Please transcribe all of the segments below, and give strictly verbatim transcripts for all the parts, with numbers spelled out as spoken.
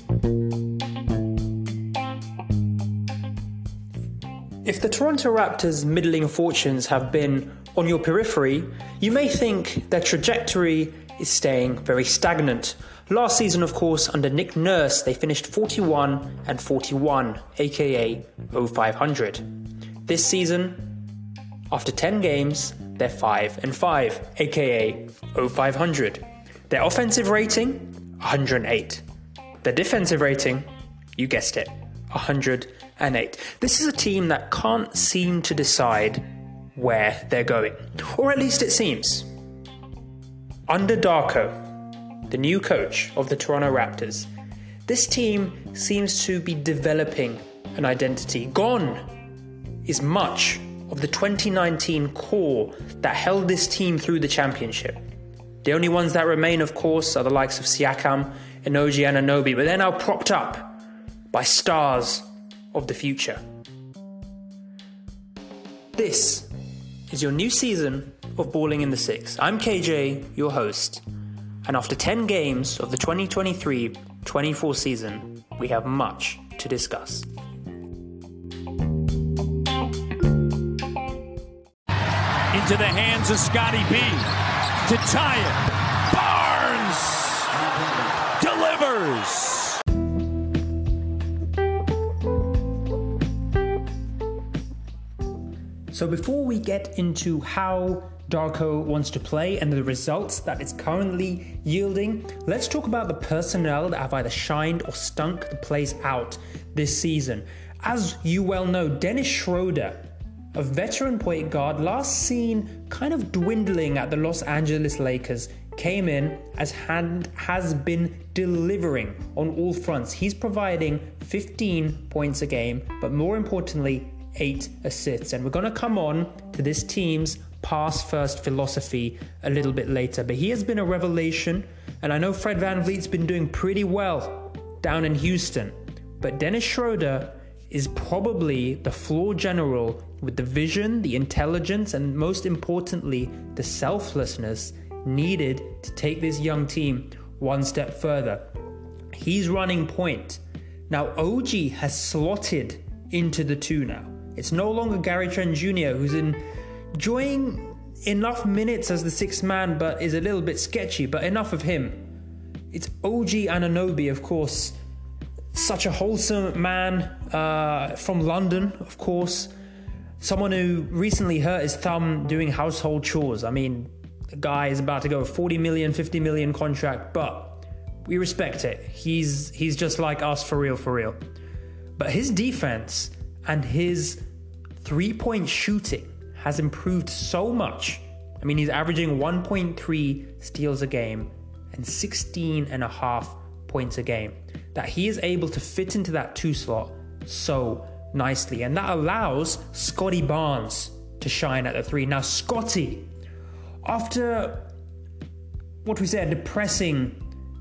If the Toronto Raptors' middling fortunes have been on your periphery, you may think their trajectory is staying very stagnant. Last season, of course, under Nick Nurse, they finished forty-one and forty-one, aka oh five hundred. This season, after ten games, they're five and five, aka oh five hundred. Their offensive rating, one hundred eight. Their defensive rating, you guessed it, one hundred eight. This is a team that can't seem to decide where they're going, or at least it seems. Under Darko, the new coach of the Toronto Raptors, this team seems to be developing an identity. Gone is much of the twenty nineteen core that held this team through the championship. The only ones that remain, of course, are the likes of Siakam and O G Anunoby, but they're now propped up by stars of the future. This is your new season of Balling in the Six. I'm K J, your host, and after ten games of the twenty twenty-three twenty-four season, we have much to discuss. Into the hands of Scotty B. To tie it. Barnes delivers. So before we get into how Darko wants to play and the results that it's currently yielding, let's talk about the personnel that have either shined or stunk the place out this season. As you well know, Dennis Schroeder, a veteran point guard last seen kind of dwindling at the Los Angeles Lakers, came in as hand has been delivering on all fronts. He's providing fifteen points a game, but more importantly, eight assists. And we're going to come on to this team's pass-first philosophy a little bit later. But he has been a revelation, and I know Fred VanVleet's been doing pretty well down in Houston. But Dennis Schroeder is probably the floor general with the vision, the intelligence, and most importantly, the selflessness needed to take this young team one step further. He's running point. Now, O G has slotted into the two now. It's no longer Gary Trent Junior who's enjoying enough minutes as the sixth man, but is a little bit sketchy, but enough of him. It's O G Anunoby, of course. Such a wholesome man uh, from London, of course. Someone who recently hurt his thumb doing household chores. I mean, the guy is about to go a forty million, fifty million contract, but we respect it. He's he's just like us for real, for real. But his defense and his three-point shooting has improved so much. I mean, he's averaging one point three steals a game and sixteen and a half points a game. That he is able to fit into that two slot so nicely. And that allows Scotty Barnes to shine at the three. Now, Scotty, after what we said, depressing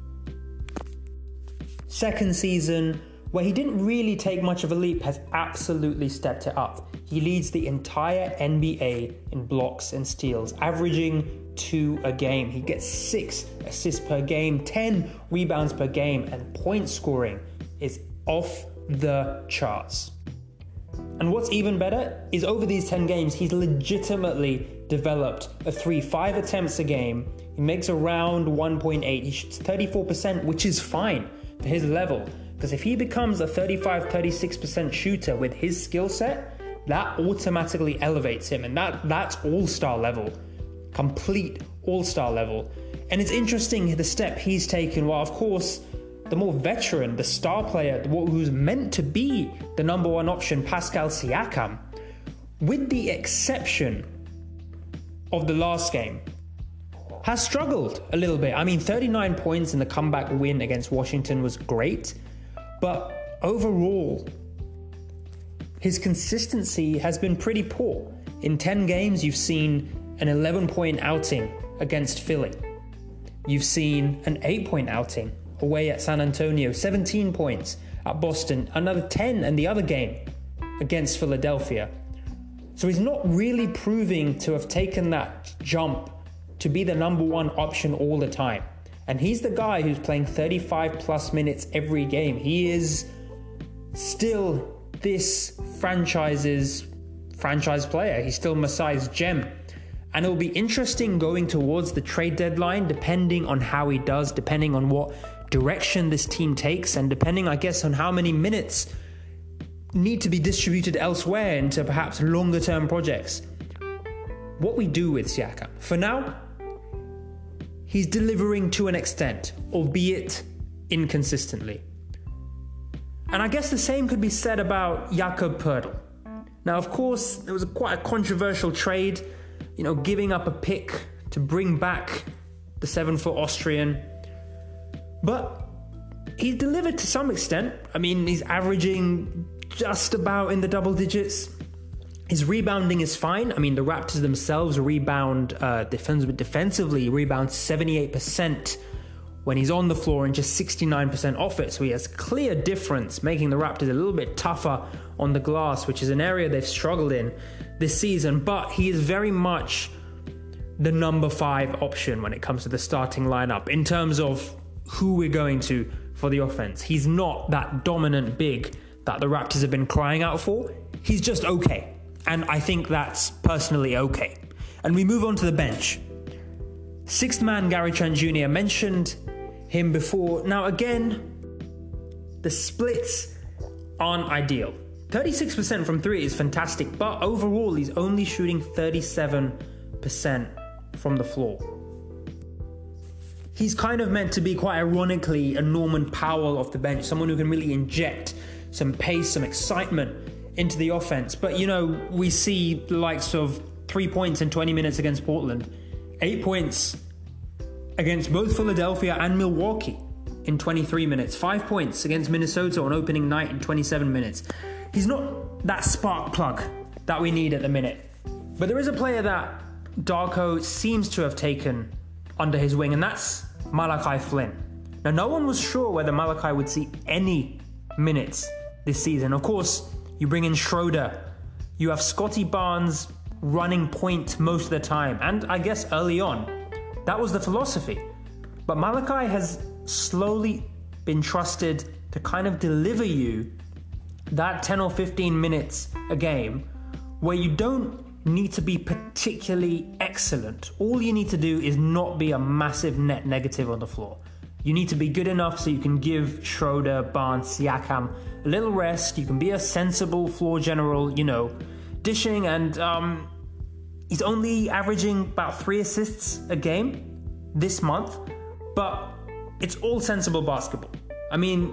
second season, where he didn't really take much of a leap, has absolutely stepped it up. He leads the entire N B A in blocks and steals, averaging two a game. He gets six assists per game, ten rebounds per game, and point scoring is off the charts. And what's even better is over these ten games, he's legitimately developed a three, five attempts a game. He makes around one point eight. He shoots thirty-four percent, which is fine for his level. Because if he becomes a thirty-five, thirty-six percent shooter with his skill set, that automatically elevates him. And that that's all-star level. Complete all-star level. And it's interesting the step he's taken. Well, of course, the more veteran, the star player, who's meant to be the number one option, Pascal Siakam, with the exception of the last game, has struggled a little bit. I mean, thirty-nine points in the comeback win against Washington was great. But overall, his consistency has been pretty poor. In ten games, you've seen an eleven-point outing against Philly. You've seen an eight-point outing away at San Antonio, seventeen points at Boston, another ten in the other game against Philadelphia. So he's not really proving to have taken that jump to be the number one option all the time. And he's the guy who's playing thirty-five plus minutes every game. He is still this franchise's franchise player. He's still Masai's gem. And it'll be interesting going towards the trade deadline, depending on how he does, depending on what direction this team takes, and depending, I guess, on how many minutes need to be distributed elsewhere into perhaps longer term projects. What we do with Siakam. For now, he's delivering to an extent, albeit inconsistently. And I guess the same could be said about Jakob Poeltl. Now, of course, there was a, quite a controversial trade, you know, giving up a pick to bring back the seven-foot Austrian. But he's delivered to some extent. I mean, he's averaging just about in the double digits. His rebounding is fine. I mean, the Raptors themselves rebound uh, defens- defensively, rebound seventy-eight percent when he's on the floor and just sixty-nine percent off it. So he has clear difference, making the Raptors a little bit tougher on the glass, which is an area they've struggled in this season. But he is very much the number five option when it comes to the starting lineup in terms of who we're going to for the offense. He's not that dominant big that the Raptors have been crying out for. He's just okay. And I think that's personally okay. And we move on to the bench. Sixth man Gary Trent Junior mentioned him before. Now again, the splits aren't ideal. thirty-six percent from three is fantastic, but overall he's only shooting thirty-seven percent from the floor. He's kind of meant to be, quite ironically, a Norman Powell off the bench, someone who can really inject some pace, some excitement into the offense. But, you know, we see the likes of three points in twenty minutes against Portland, eight points against both Philadelphia and Milwaukee in twenty-three minutes, five points against Minnesota on opening night in twenty-seven minutes. He's not that spark plug that we need at the minute. But there is a player that Darko seems to have taken under his wing, and that's Malachi Flynn. Now, no one was sure whether Malachi would see any minutes this season. Of course, you bring in Schroeder. You have Scotty Barnes running point most of the time. And I guess early on, that was the philosophy. But Malachi has slowly been trusted to kind of deliver you that ten or fifteen minutes a game where you don't need to be particularly excellent. All you need to do is not be a massive net negative on the floor. You need to be good enough so you can give Schroeder, Barnes, Siakam a little rest. You can be a sensible floor general, you know, dishing, and um, he's only averaging about three assists a game this month, but it's all sensible basketball. I mean,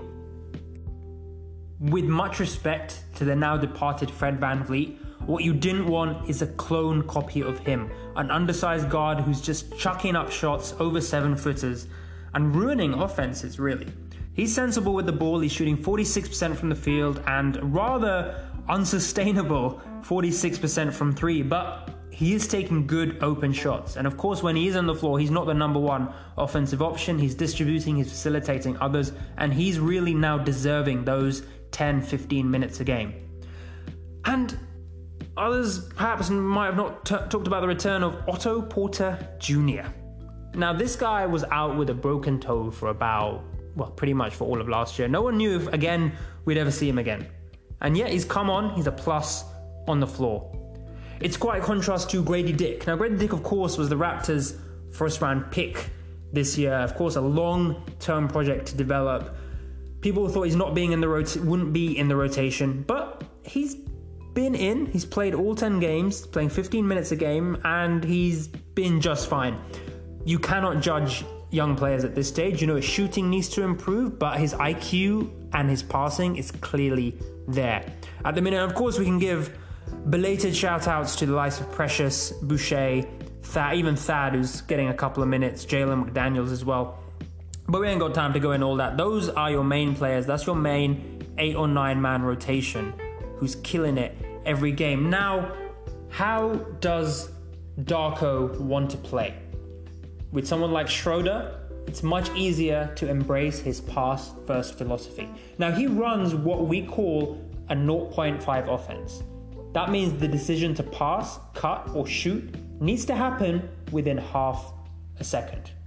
with much respect to the now departed Fred VanVleet, what you didn't want is a clone copy of him, an undersized guard who's just chucking up shots over seven footers and ruining offenses, really. He's sensible with the ball. He's shooting forty-six percent from the field and rather unsustainable forty-six percent from three, but he is taking good open shots. And of course, when he is on the floor, he's not the number one offensive option. He's distributing, he's facilitating others, and he's really now deserving those ten, fifteen minutes a game. And others perhaps might have not t- talked about the return of Otto Porter Junior Now, this guy was out with a broken toe for about, well, pretty much for all of last year. No one knew if, again, we'd ever see him again. And yet he's come on, he's a plus on the floor. It's quite a contrast to Grady Dick. Now, Grady Dick, of course, was the Raptors' first-round pick this year. Of course, a long-term project to develop. People thought he's not being in the rot- wouldn't be in the rotation, but he's been in. He's played all ten games, playing fifteen minutes a game, and he's been just fine. You cannot judge young players at this stage. You know, his shooting needs to improve, but his I Q and his passing is clearly there. At the minute, of course, we can give belated shout-outs to the likes of Precious, Boucher, Thad, even Thad, who's getting a couple of minutes, Jalen McDaniels as well. But we ain't got time to go into all that. Those are your main players. That's your main eight or nine man rotation who's killing it every game. Now, how does Darko want to play? With someone like Schroeder, it's much easier to embrace his pass-first philosophy. Now, he runs what we call a zero point five offense. That means the decision to pass, cut, or shoot needs to happen within half a second.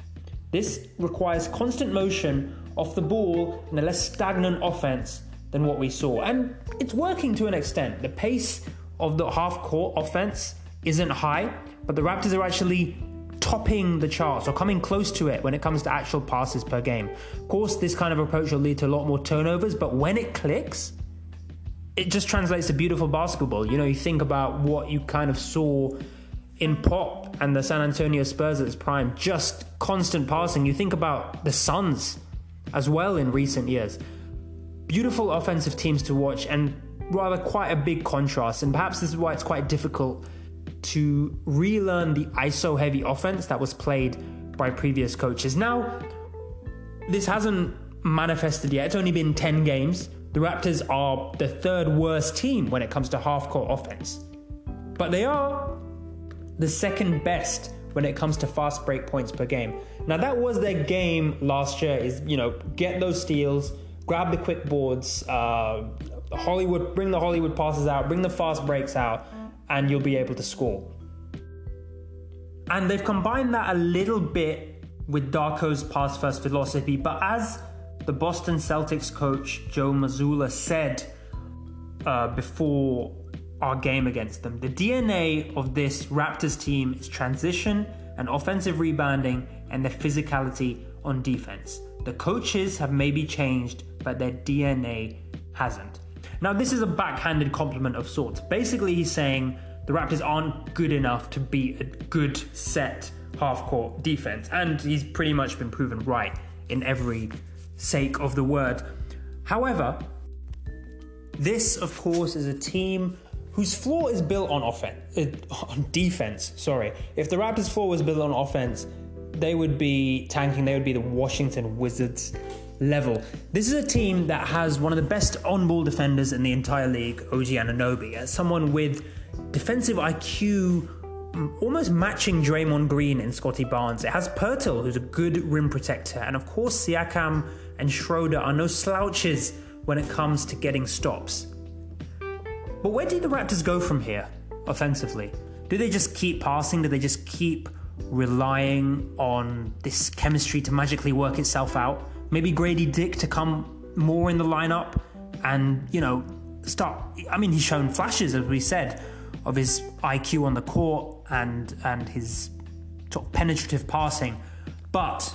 This requires constant motion off the ball and a less stagnant offense than what we saw. And it's working to an extent. The pace of the half-court offense isn't high, but the Raptors are actually topping the charts or coming close to it when it comes to actual passes per game. Of course, this kind of approach will lead to a lot more turnovers, but when it clicks, it just translates to beautiful basketball. You know, you think about what you kind of saw in Pop and the San Antonio Spurs at its prime, just constant passing. You think about the Suns as well in recent years. Beautiful offensive teams to watch and rather quite a big contrast. And perhaps this is why it's quite difficult to relearn the I S O-heavy offense that was played by previous coaches. Now, this hasn't manifested yet. It's only been ten games. The Raptors are the third worst team when it comes to half-court offense. But they are the second best when it comes to fast break points per game. Now, that was their game last year, is, you know, get those steals, grab the quick boards, uh, Hollywood, bring the Hollywood passes out, bring the fast breaks out, and you'll be able to score. And they've combined that a little bit with Darko's pass-first philosophy, but as the Boston Celtics coach Joe Mazzulla said uh, before our game against them, the D N A of this Raptors team is transition and offensive rebounding and the physicality on defense. The coaches have maybe changed, but their D N A hasn't. Now, this is a backhanded compliment of sorts. Basically, he's saying the Raptors aren't good enough to beat a good set half-court defense, and he's pretty much been proven right in every sake of the word. However, this, of course, is a team whose floor is built on offense, uh, on defense. Sorry, if the Raptors' floor was built on offense, they would be tanking. They would be the Washington Wizards level. This is a team that has one of the best on-ball defenders in the entire league, O G Anunoby, as someone with defensive I Q almost matching Draymond Green and Scotty Barnes. It has Pirtle, who's a good rim protector, and of course Siakam and Schroeder are no slouches when it comes to getting stops. But where do the Raptors go from here offensively? Do they just keep passing? Do they just keep relying on this chemistry to magically work itself out? Maybe Grady Dick to come more in the lineup and, you know, start... I mean, he's shown flashes, as we said, of his I Q on the court and, and his sort of penetrative passing. But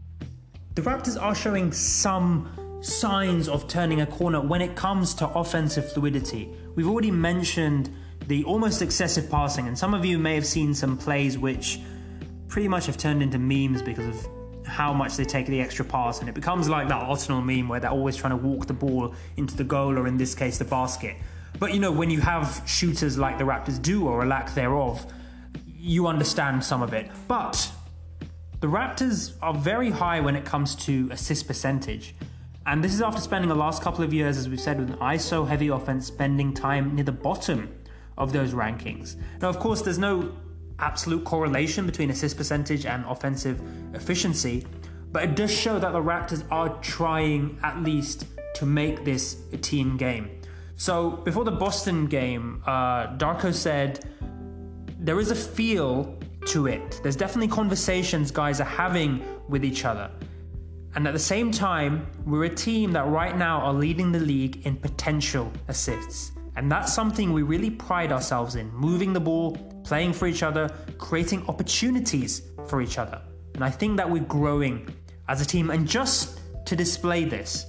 the Raptors are showing some signs of turning a corner when it comes to offensive fluidity. We've already mentioned the almost excessive passing, and some of you may have seen some plays which pretty much have turned into memes because of how much they take the extra pass, and it becomes like that Arsenal meme where they're always trying to walk the ball into the goal, or in this case the basket. But you know, when you have shooters like the Raptors do, or a lack thereof, you understand some of it. But the Raptors are very high when it comes to assist percentage, and this is after spending the last couple of years, as we've said, with an I S O heavy offense, spending time near the bottom of those rankings. Now, of course, there's no absolute correlation between assist percentage and offensive efficiency, but it does show that the Raptors are trying at least to make this a team game. So before the Boston game, uh, Darko said there is a feel to it. There's definitely conversations guys are having with each other. And at the same time, we're a team that right now are leading the league in potential assists. And that's something we really pride ourselves in, moving the ball, playing for each other, creating opportunities for each other. And I think that we're growing as a team. And just to display this,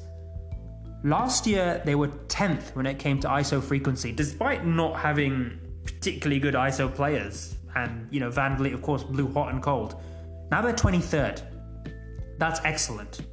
last year they were tenth when it came to I S O frequency, despite not having particularly good I S O players. And, you know, Van Vliet, of course, blew hot and cold. Now they're twenty-third. That's excellent.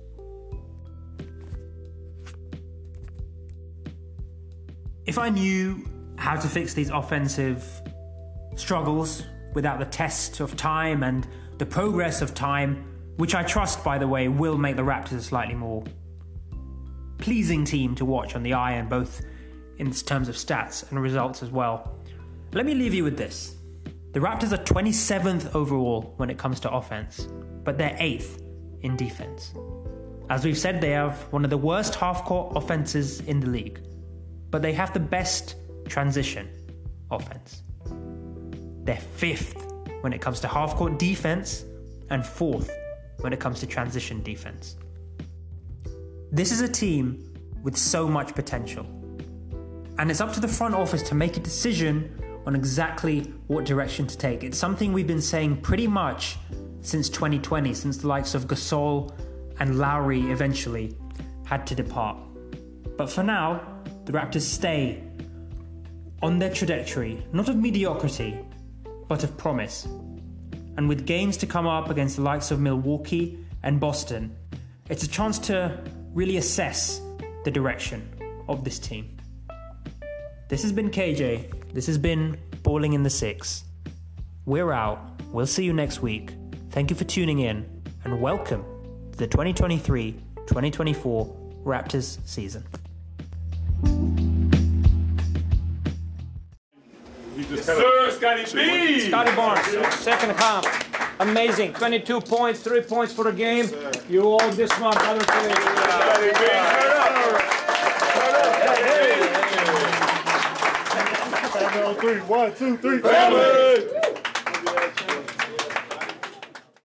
If I knew how to fix these offensive struggles without the test of time and the progress of time, which I trust, by the way, will make the Raptors a slightly more pleasing team to watch on the eye, and both in terms of stats and results as well. Let me leave you with this. The Raptors are twenty-seventh overall when it comes to offense, but they're eighth in defense. As we've said, they have one of the worst half-court offenses in the league, but they have the best transition offense. They're fifth when it comes to half-court defense and fourth when it comes to transition defense. This is a team with so much potential, and it's up to the front office to make a decision on exactly what direction to take. It's something we've been saying pretty much since twenty twenty, since the likes of Gasol and Lowry eventually had to depart. But for now, the Raptors stay on their trajectory, not of mediocrity, but of promise. And with games to come up against the likes of Milwaukee and Boston, it's a chance to really assess the direction of this team. This has been K J. This has been Balling in the Six. We're out. We'll see you next week. Thank you for tuning in, and welcome to the twenty twenty-three twenty twenty-four Raptors season. Yes, sir, Scotty B. Scotty Barnes, second half. Amazing. twenty-two points, three points for the game. You all this month, other Scotty B, turn up. Turn up. Hey, hey. Three, one, two, three, family.